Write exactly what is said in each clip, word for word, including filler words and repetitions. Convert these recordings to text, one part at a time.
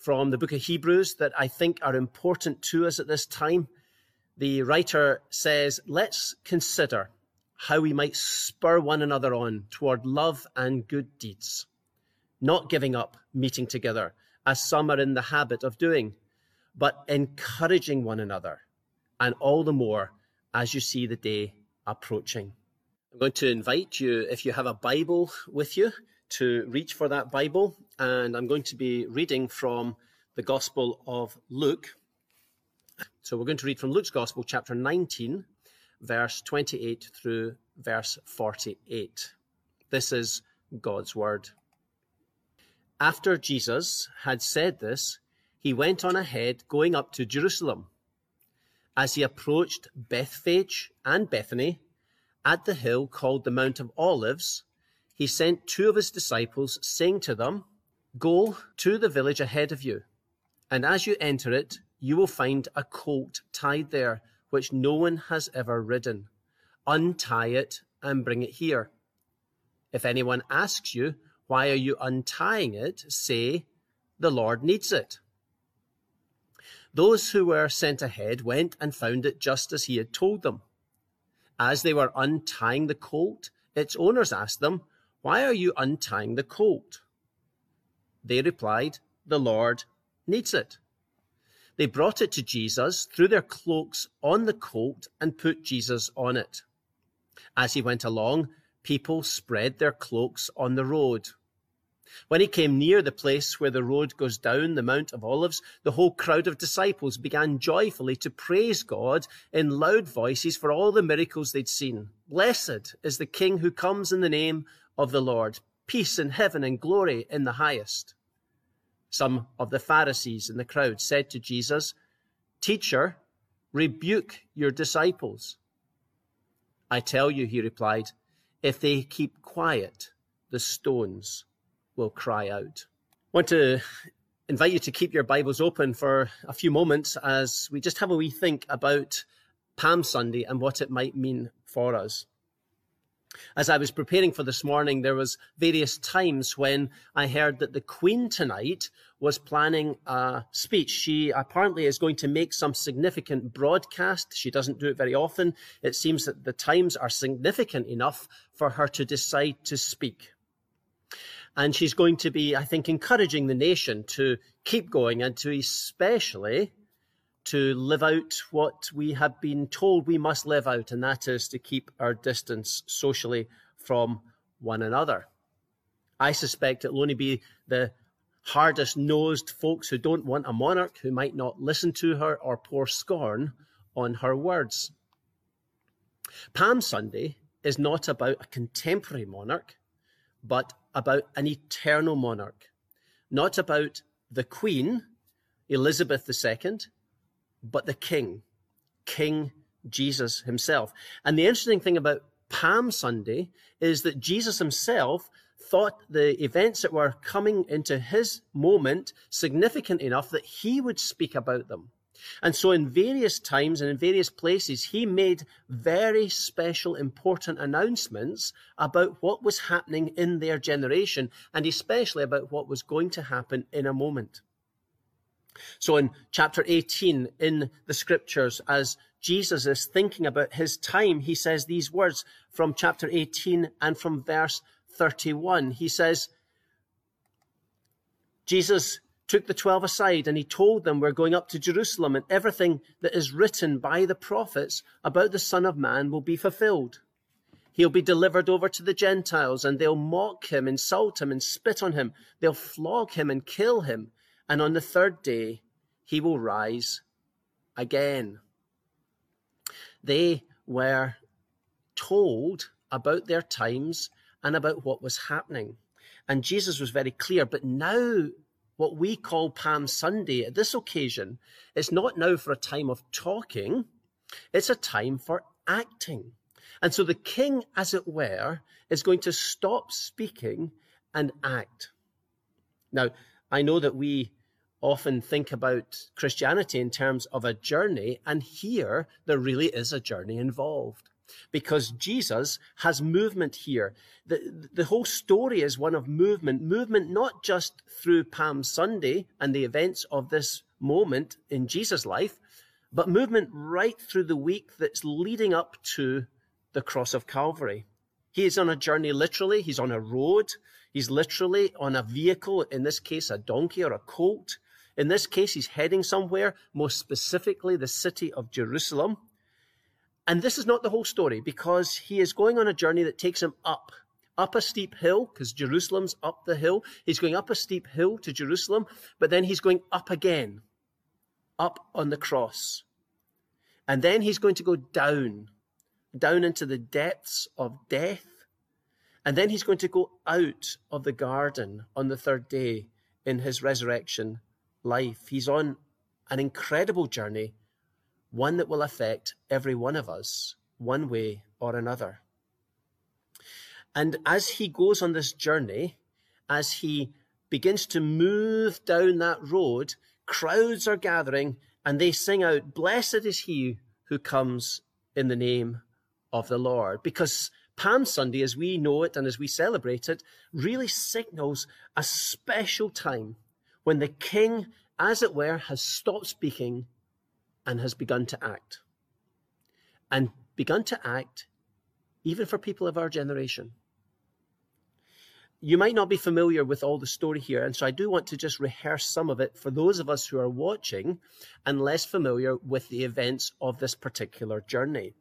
from the book of Hebrews that I think are important to us at this time. The writer says, let's consider how we might spur one another on toward love and good deeds, not giving up meeting together, as some are in the habit of doing, but encouraging one another, and all the more as you see the day approaching. I'm going to invite you, if you have a Bible with you, to reach for that Bible, and I'm going to be reading from the Gospel of Luke. So we're going to read from Luke's Gospel, chapter nineteen, verse twenty-eight through verse forty-eight. This is God's word. After Jesus had said this, he went on ahead, going up to Jerusalem. As he approached Bethphage and Bethany, at the hill called the Mount of Olives, he sent two of his disciples, saying to them, "Go to the village ahead of you, and as you enter it, you will find a colt tied there, which no one has ever ridden. Untie it and bring it here. If anyone asks you, 'Why are you untying it?' say, 'The Lord needs it.'" Those who were sent ahead went and found it just as he had told them. As they were untying the colt, its owners asked them, "Why are you untying the colt?" They replied, "The Lord needs it." They brought it to Jesus, threw their cloaks on the colt, and put Jesus on it. As he went along, people spread their cloaks on the road. When he came near the place where the road goes down the Mount of Olives, the whole crowd of disciples began joyfully to praise God in loud voices for all the miracles they'd seen. "Blessed is the King who comes in the name of the Lord. Peace in heaven and glory in the highest." Some of the Pharisees in the crowd said to Jesus, "Teacher, rebuke your disciples." "I tell you," he replied, "if they keep quiet, the stones will cry out." I want to invite you to keep your Bibles open for a few moments as we just have a wee think about Palm Sunday and what it might mean for us. As I was preparing for this morning, there was various times when I heard that the Queen tonight was planning a speech. She apparently is going to make some significant broadcast. She doesn't do it very often. It seems that the times are significant enough for her to decide to speak. And she's going to be, I think, encouraging the nation to keep going and to especially to live out what we have been told we must live out, and that is to keep our distance socially from one another. I suspect it will only be the hardest-nosed folks who don't want a monarch who might not listen to her or pour scorn on her words. Palm Sunday is not about a contemporary monarch, but about an eternal monarch, not about the Queen, Elizabeth the Second, but the King, King Jesus himself. And the interesting thing about Palm Sunday is that Jesus himself thought the events that were coming into his moment significant enough that he would speak about them. And so in various times and in various places, he made very special, important announcements about what was happening in their generation, and especially about what was going to happen in a moment. So in chapter eighteen in the scriptures, as Jesus is thinking about his time, he says these words from chapter eighteen and from verse thirty-one. He says, Jesus took the twelve aside and he told them, "We're going up to Jerusalem, and everything that is written by the prophets about the Son of Man will be fulfilled. He'll be delivered over to the Gentiles, and they'll mock him, insult him, and spit on him. They'll flog him and kill him. And on the third day, he will rise again." They were told about their times and about what was happening. And Jesus was very clear. But now, what we call Palm Sunday at this occasion, it's not now for a time of talking. It's a time for acting. And so the King, as it were, is going to stop speaking and act. Now, I know that we often think about Christianity in terms of a journey, and here there really is a journey involved. because Jesus has movement here. The, the whole story is one of movement, movement not just through Palm Sunday and the events of this moment in Jesus' life, but movement right through the week that's leading up to the cross of Calvary. He is on a journey literally. He's on a road. He's literally on a vehicle, in this case, a donkey or a colt. In this case, he's heading somewhere, most specifically the city of Jerusalem. And this is not the whole story, because he is going on a journey that takes him up, up a steep hill, because Jerusalem's up the hill. He's going up a steep hill to Jerusalem, but then he's going up again, up on the cross. And then he's going to go down, down into the depths of death. And then he's going to go out of the garden on the third day in his resurrection life. He's on an incredible journey, one that will affect every one of us, one way or another. And as he goes on this journey, as he begins to move down that road, crowds are gathering and they sing out, "Blessed is he who comes in the name of the Lord." Because Palm Sunday, as we know it and as we celebrate it, really signals a special time when the king, as it were, has stopped speaking and has begun to act. And begun to act even for people of our generation. You might not be familiar with all the story here, and so I do want to just rehearse some of it for those of us who are watching and less familiar with the events of this particular journey.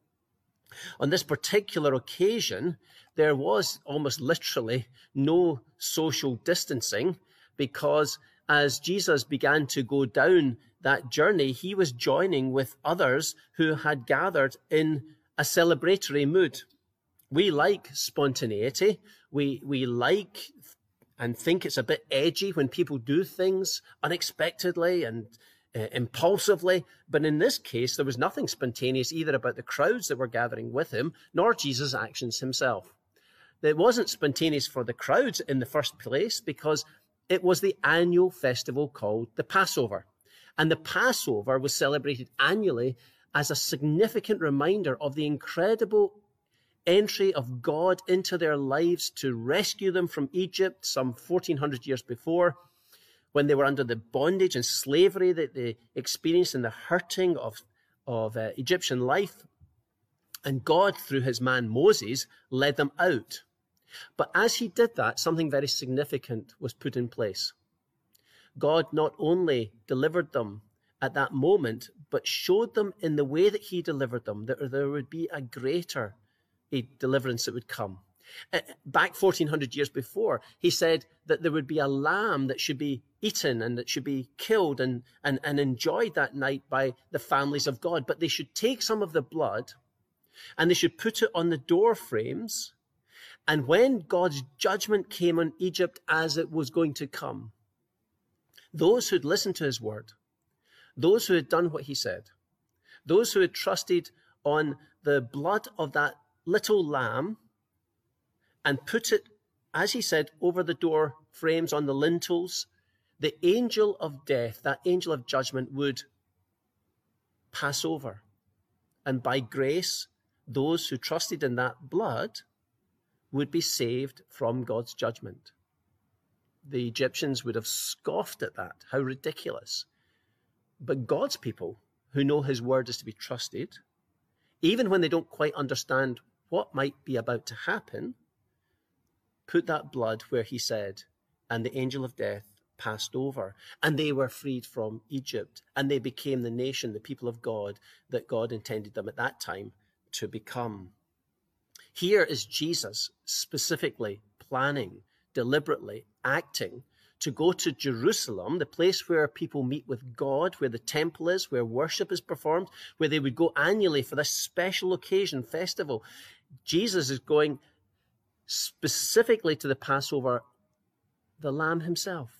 On this particular occasion, there was almost literally no social distancing, because as Jesus began to go down that journey, he was joining with others who had gathered in a celebratory mood. We like spontaneity. We, we like and think it's a bit edgy when people do things unexpectedly and uh, impulsively. But in this case, there was nothing spontaneous either about the crowds that were gathering with him, nor Jesus' actions himself. It wasn't spontaneous for the crowds in the first place, because it was the annual festival called the Passover. And the Passover was celebrated annually as a significant reminder of the incredible entry of God into their lives to rescue them from Egypt some fourteen hundred years before, when they were under the bondage and slavery that they experienced and the hurting of, of uh, Egyptian life. And God, through his man Moses, led them out. But as he did that, something very significant was put in place. God not only delivered them at that moment, but showed them in the way that he delivered them that there would be a greater a deliverance that would come. Back fourteen hundred years before, he said that there would be a lamb that should be eaten and that should be killed and, and, and enjoyed that night by the families of God. But they should take some of the blood and they should put it on the door frames. And when God's judgment came on Egypt, as it was going to come, those who'd listened to his word, those who had done what he said, those who had trusted on the blood of that little lamb and put it, as he said, over the door frames on the lintels, the angel of death, that angel of judgment, would pass over. And by grace, those who trusted in that blood would be saved from God's judgment. The Egyptians would have scoffed at that. How ridiculous. But God's people, who know his word is to be trusted, even when they don't quite understand what might be about to happen, put that blood where he said, and the angel of death passed over, and they were freed from Egypt, and they became the nation, the people of God, that God intended them at that time to become. Here is Jesus specifically planning, deliberately acting to go to Jerusalem, the place where people meet with God, where the temple is, where worship is performed, where they would go annually for this special occasion, festival. Jesus is going specifically to the Passover, the Lamb himself.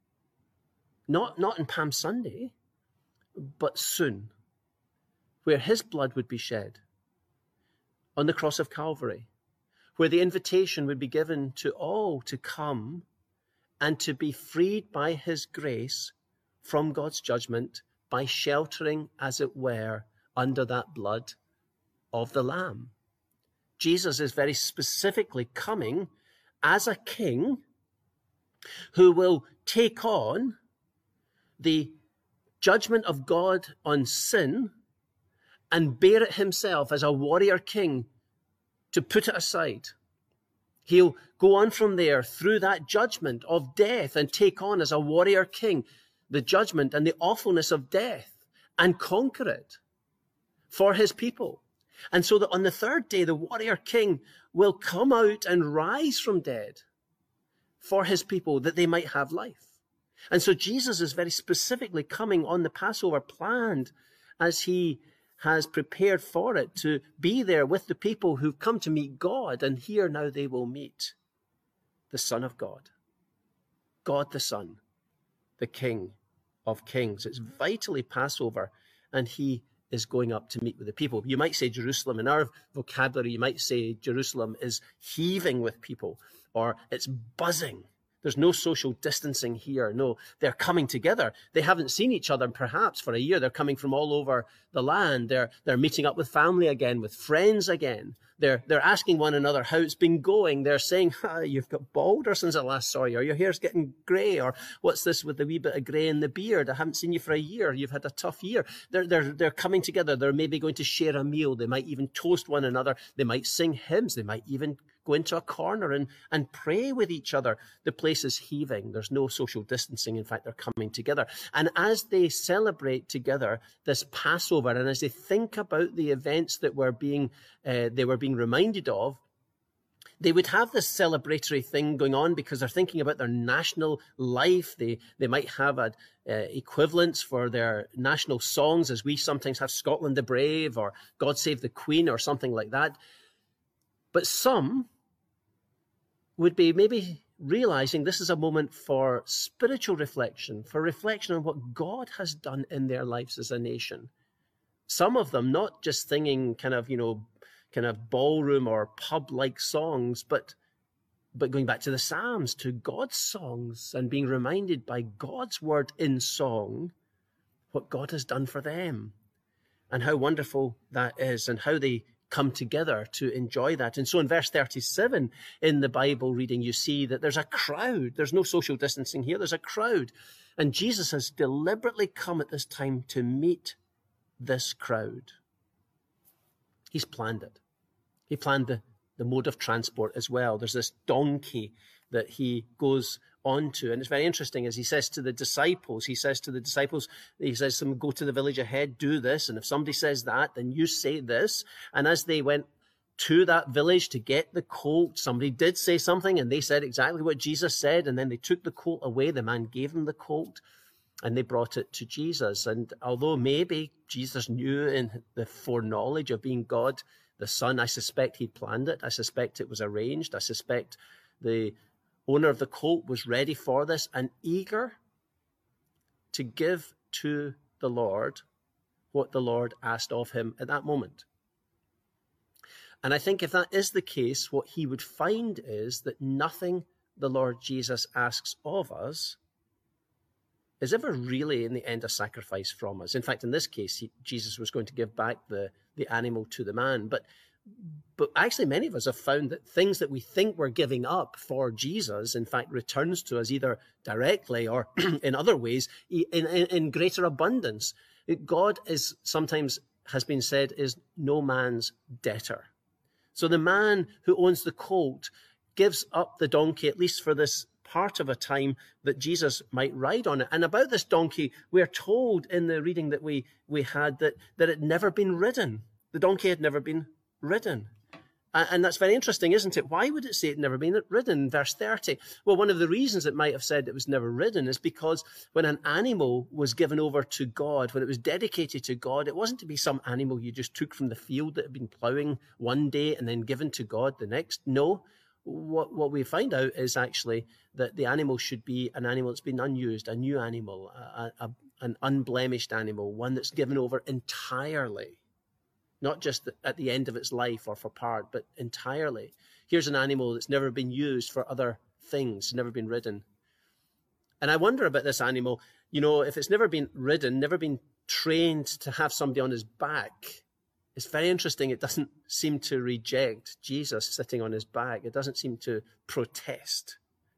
Not, not in Palm Sunday, but soon, where his blood would be shed on the cross of Calvary, where the invitation would be given to all to come and to be freed by his grace from God's judgment by sheltering, as it were, under that blood of the Lamb. Jesus is very specifically coming as a king who will take on the judgment of God on sin and bear it himself as a warrior king to put it aside. He'll go on from there through that judgment of death and take on as a warrior king the judgment and the awfulness of death and conquer it for his people. And so that on the third day, the warrior king will come out and rise from dead for his people that they might have life. And so Jesus is very specifically coming on the Passover, planned as he has prepared for it to be there with the people who've come to meet God. And here now they will meet the Son of God, God the Son, the King of Kings. It's vitally Passover, and he is going up to meet with the people. You might say Jerusalem. In our vocabulary, you might say Jerusalem is heaving with people, or it's buzzing. There's no social distancing here. No, they're coming together. They haven't seen each other perhaps for a year. They're coming from all over the land. They're, they're meeting up with family again, with friends again. They're, they're asking one another how it's been going. They're saying, ah, you've got balder since I last saw you, or your hair's getting grey, or what's this with the wee bit of grey in the beard? I haven't seen you for a year. You've had a tough year. They're, they're, they're coming together. They're maybe going to share a meal. They might even toast one another. They might sing hymns. They might even go into a corner and, and pray with each other. The place is heaving. There's no social distancing. In fact, they're coming together. And as they celebrate together this Passover, and as they think about the events that were being, uh, they were being reminded of, they would have this celebratory thing going on because they're thinking about their national life. They, they might have a, uh, equivalents for their national songs, as we sometimes have Scotland the Brave or God Save the Queen or something like that. But some would be maybe realizing this is a moment for spiritual reflection, for reflection on what God has done in their lives as a nation. Some of them not just singing kind of, you know, kind of ballroom or pub-like songs, but but going back to the Psalms, to God's songs, and being reminded by God's word in song what God has done for them and how wonderful that is and how they come together to enjoy that. And so in verse thirty-seven in the Bible reading, you see that there's a crowd. There's no social distancing here. There's a crowd. And Jesus has deliberately come at this time to meet this crowd. He's planned it. He planned the, the mode of transport as well. There's this donkey that he goes on to. And it's very interesting as he says to the disciples, he says to the disciples, he says to them, go to the village ahead, do this. And if somebody says that, then you say this. And as they went to that village to get the colt, somebody did say something and they said exactly what Jesus said. And then they took the colt away. The man gave them the colt and they brought it to Jesus. And although maybe Jesus knew in the foreknowledge of being God the Son, I suspect he planned it. I suspect it was arranged. I suspect the owner of the colt was ready for this and eager to give to the Lord what the Lord asked of him at that moment. And I think if that is the case, what he would find is that nothing the Lord Jesus asks of us is ever really in the end a sacrifice from us. In fact, in this case, he, Jesus was going to give back the, the animal to the man. But But actually, many of us have found that things that we think we're giving up for Jesus, in fact, returns to us either directly or in other ways in, in, in greater abundance. God is sometimes, has been said, is no man's debtor. So the man who owns the colt gives up the donkey, at least for this part of a time, that Jesus might ride on it. And about this donkey, we're told in the reading that we, we had that, that it had never been ridden. The donkey had never been ridden. And that's very interesting, isn't it? Why would it say it never been ridden? Verse thirty. Well, one of the reasons it might have said it was never ridden is because when an animal was given over to God, when it was dedicated to God, it wasn't to be some animal you just took from the field that had been ploughing one day and then given to God the next. No. What, what we find out is actually that the animal should be an animal that's been unused, a new animal, a, a, an unblemished animal, one that's given over entirely. Not just at the end of its life or for part, but entirely. Here's an animal that's never been used for other things, never been ridden. And I wonder about this animal, you know, if it's never been ridden, never been trained to have somebody on his back, it's very interesting. It doesn't seem to reject Jesus sitting on his back. It doesn't seem to protest.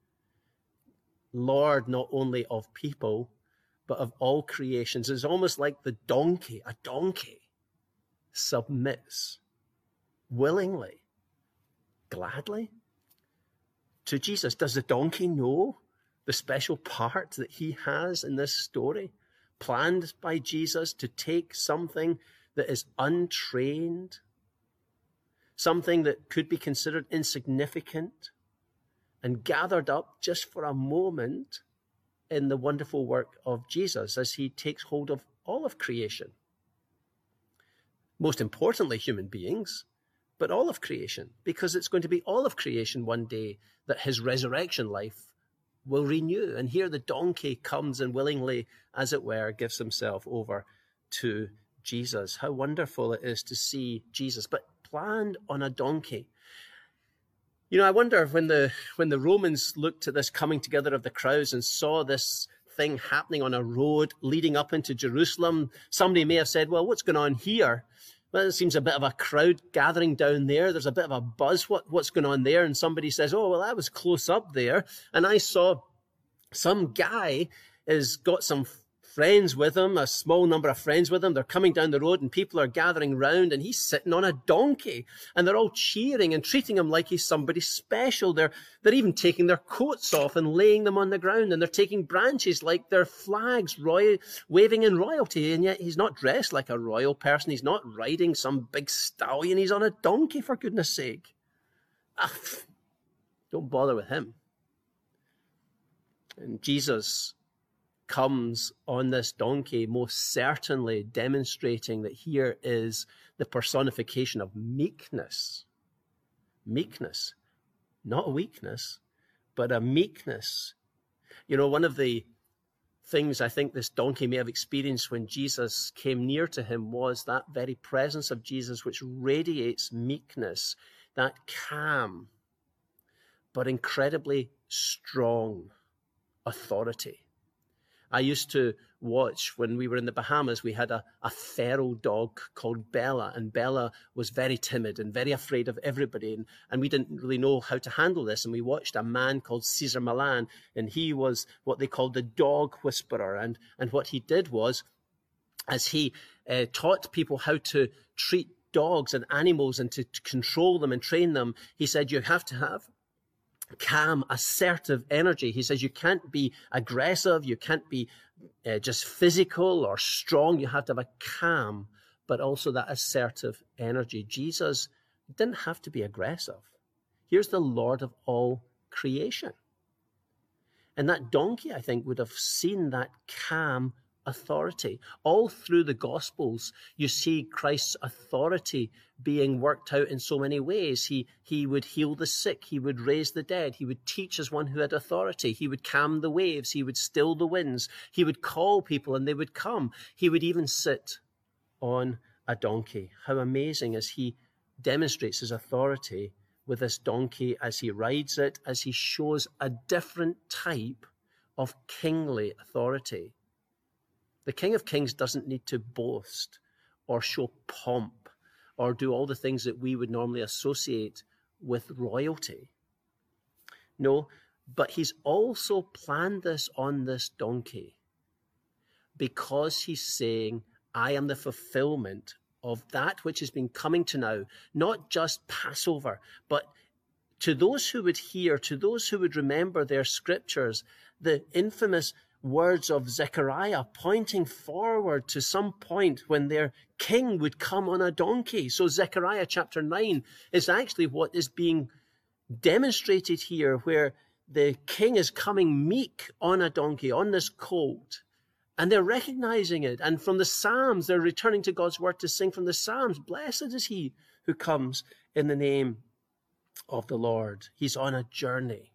Lord, not only of people, but of all creations. It's almost like the donkey, a donkey, submits willingly, gladly to Jesus. Does the donkey know the special part that he has in this story, planned by Jesus to take something that is untrained, something that could be considered insignificant, and gathered up just for a moment in the wonderful work of Jesus as he takes hold of all of creation? Most importantly, human beings, but all of creation, because it's going to be all of creation one day that his resurrection life will renew. And here the donkey comes and willingly, as it were, gives himself over to Jesus. How wonderful it is to see Jesus, but planned on a donkey. You know, I wonder when the when the Romans looked at this coming together of the crowds and saw this thing happening on a road leading up into Jerusalem, somebody may have said, well, what's going on here? Well, it seems a bit of a crowd gathering down there. There's a bit of a buzz. What, what's going on there? And somebody says, oh, well, I was close up there, and I saw some guy has got some friends with him, a small number of friends with him. They're coming down the road and people are gathering round and he's sitting on a donkey and they're all cheering and treating him like he's somebody special. They're, they're even taking their coats off and laying them on the ground, and they're taking branches like they're flags, roy- waving in royalty. And yet he's not dressed like a royal person. He's not riding some big stallion. He's on a donkey, for goodness sake. Ah, don't bother with him. And Jesus comes on this donkey, most certainly demonstrating that here is the personification of meekness. Meekness, not a weakness, but a meekness. You know, one of the things I think this donkey may have experienced when Jesus came near to him was that very presence of Jesus, which radiates meekness, that calm, but incredibly strong authority. I used to watch, when we were in the Bahamas, we had a, a feral dog called Bella, and Bella was very timid and very afraid of everybody, and, and we didn't really know how to handle this, and we watched a man called Cesar Millan, and he was what they called the dog whisperer, and, and what he did was, as he uh, taught people how to treat dogs and animals and to, to control them and train them, he said, you have to have calm, assertive energy. He says you can't be aggressive, you can't be uh, just physical or strong. You have to have a calm, but also that assertive energy. Jesus didn't have to be aggressive. Here's the Lord of all creation. And that donkey, I think, would have seen that calm authority. All through the Gospels, you see Christ's authority being worked out in so many ways. He, he would heal the sick. He would raise the dead. He would teach as one who had authority. He would calm the waves. He would still the winds. He would call people and they would come. He would even sit on a donkey. How amazing as he demonstrates his authority with this donkey as he rides it, as he shows a different type of kingly authority. The King of Kings doesn't need to boast or show pomp or do all the things that we would normally associate with royalty. No, but he's also planned this on this donkey because he's saying, I am the fulfillment of that which has been coming to now, not just Passover, but to those who would hear, to those who would remember their scriptures, the infamous words of Zechariah pointing forward to some point when their king would come on a donkey. So Zechariah chapter nine is actually what is being demonstrated here, where the king is coming meek on a donkey, on this colt, and they're recognizing it. And from the Psalms, they're returning to God's word to sing from the Psalms, blessed is he who comes in the name of the Lord. He's on a journey.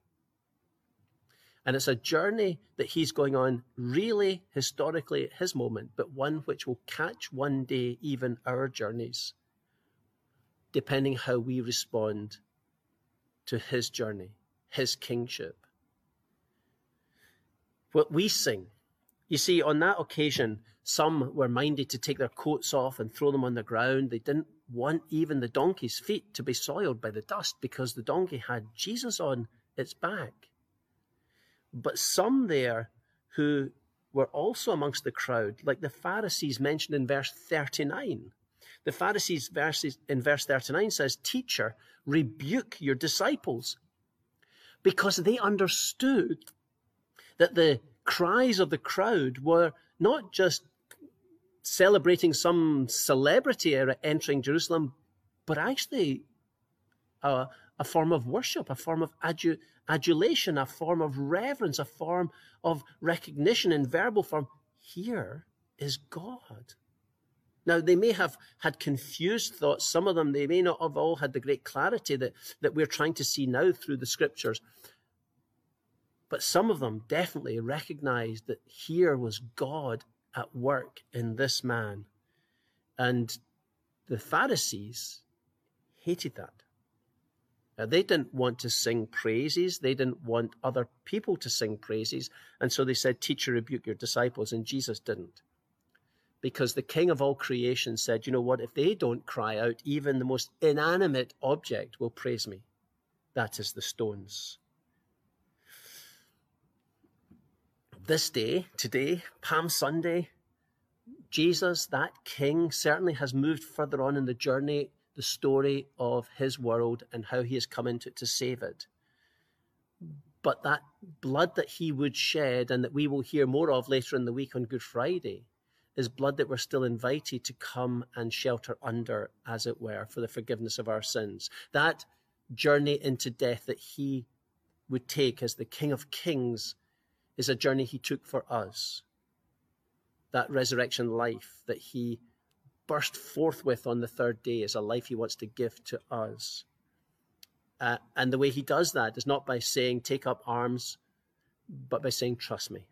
And it's a journey that he's going on really historically at his moment, but one which will catch one day even our journeys, depending how we respond to his journey, his kingship. What we sing, you see, on that occasion, Some were minded to take their coats off and throw them on the ground. They didn't want even the donkey's feet to be soiled by the dust because the donkey had Jesus on its back. But some there who were also amongst the crowd, like the Pharisees mentioned in verse thirty-nine. The Pharisees verses in verse thirty-nine says, "Teacher, rebuke your disciples," because they understood that the cries of the crowd were not just celebrating some celebrity entering Jerusalem, but actually a, a form of worship, a form of adu- adulation, a form of reverence, a form of recognition in verbal form. Here is God. Now, they may have had confused thoughts. Some of them, they may not have all had the great clarity that, that we're trying to see now through the scriptures. But some of them definitely recognized that here was God at work in this man. And the Pharisees hated that. Now, they didn't want to sing praises. They didn't want other people to sing praises. And so they said, "Teacher, rebuke your disciples." And Jesus didn't. Because the King of all creation said, you know what, if they don't cry out, even the most inanimate object will praise me. That is the stones. This day, today, Palm Sunday, Jesus, that King, certainly has moved further on in the journey, the story of his world and how he has come into it to save it. But that blood that he would shed and that we will hear more of later in the week on Good Friday is blood that we're still invited to come and shelter under, as it were, for the forgiveness of our sins. That journey into death that he would take as the King of Kings is a journey he took for us. That resurrection life that he burst forth with on the third day is a life he wants to give to us. Uh, and the way he does that is not by saying, "Take up arms," but by saying, "Trust me.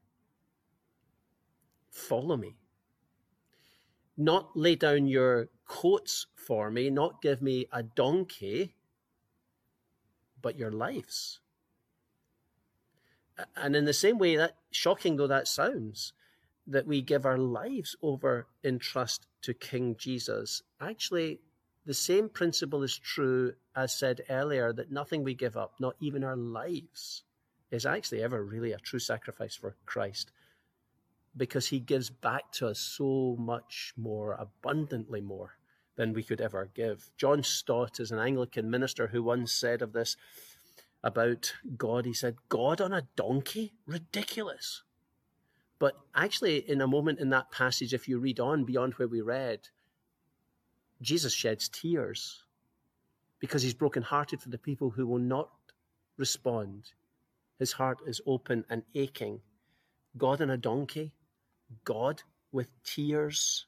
Follow me. Not lay down your coats for me, not give me a donkey, but your lives." And in the same way, that shocking though that sounds, that we give our lives over in trust to King Jesus, actually the same principle is true as said earlier, that nothing we give up, not even our lives, is actually ever really a true sacrifice for Christ, because he gives back to us so much more, abundantly more than we could ever give. John Stott is an Anglican minister who once said of this about God, he said, "God on a donkey? Ridiculous." But actually, in a moment in that passage, if you read on beyond where we read, Jesus sheds tears because he's brokenhearted for the people who will not respond. His heart is open and aching. God on a donkey? God with tears?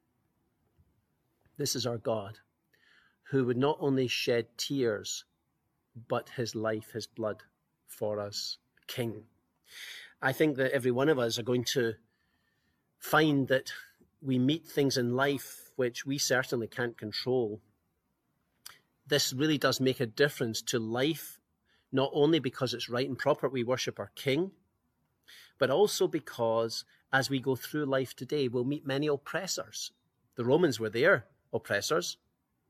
This is our God, who would not only shed tears, but his life, his blood for us, King. I think that every one of us are going to find that we meet things in life which we certainly can't control. This really does make a difference to life, not only because it's right and proper we worship our King, but also because as we go through life today, we'll meet many oppressors. The Romans were their oppressors,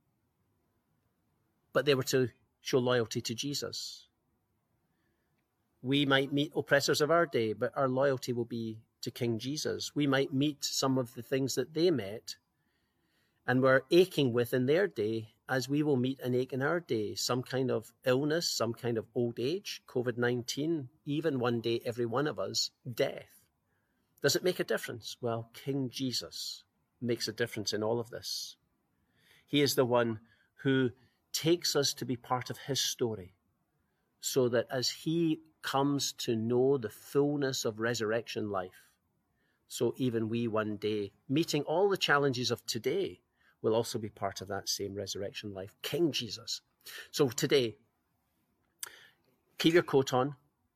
but they were to show loyalty to Jesus. We might meet oppressors of our day, but our loyalty will be to King Jesus. We might meet some of the things that they met and were aching with in their day, as we will meet and ache in our day. Some kind of illness, some kind of old age, COVID nineteen, even one day, every one of us, death. Does it make a difference? Well, King Jesus makes a difference in all of this. He is the one who takes us to be part of his story, so that as he comes to know the fullness of resurrection life, so even we one day, meeting all the challenges of today, will also be part of that same resurrection life. King Jesus. So today, keep your coat on.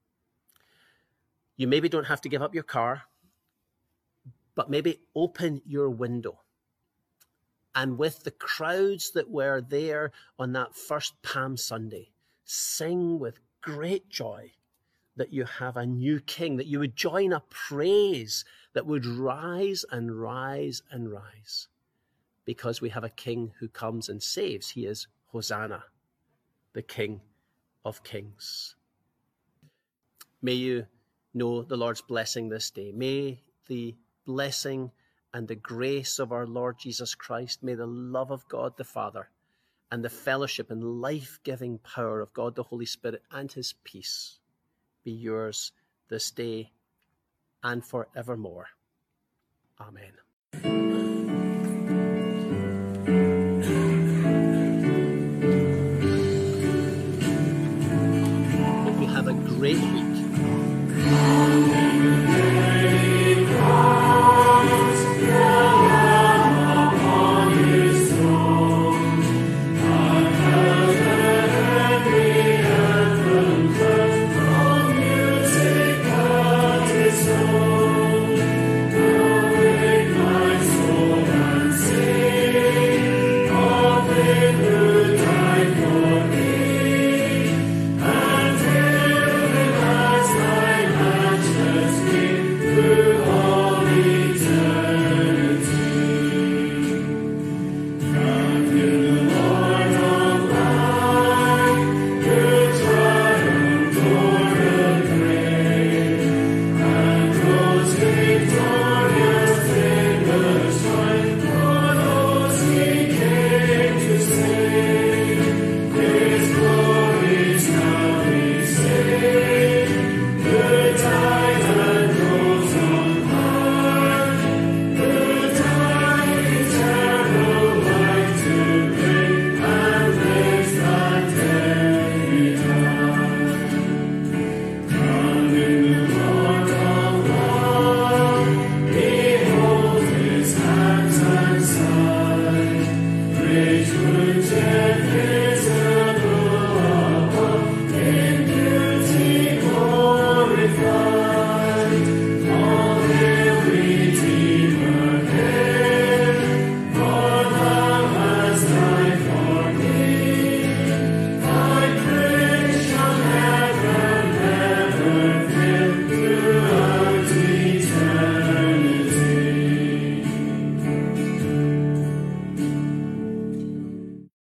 You maybe don't have to give up your car, but maybe open your window. And with the crowds that were there on that first Palm Sunday, sing with great joy that you have a new king, that you would join a praise that would rise and rise and rise, because we have a king who comes and saves. He is Hosanna, the King of Kings. May you know the Lord's blessing this day. May the blessing and the grace of our Lord Jesus Christ, may the love of God the Father and the fellowship and life-giving power of God the Holy Spirit and his peace be yours this day and forevermore. Amen. Hope you have a great week.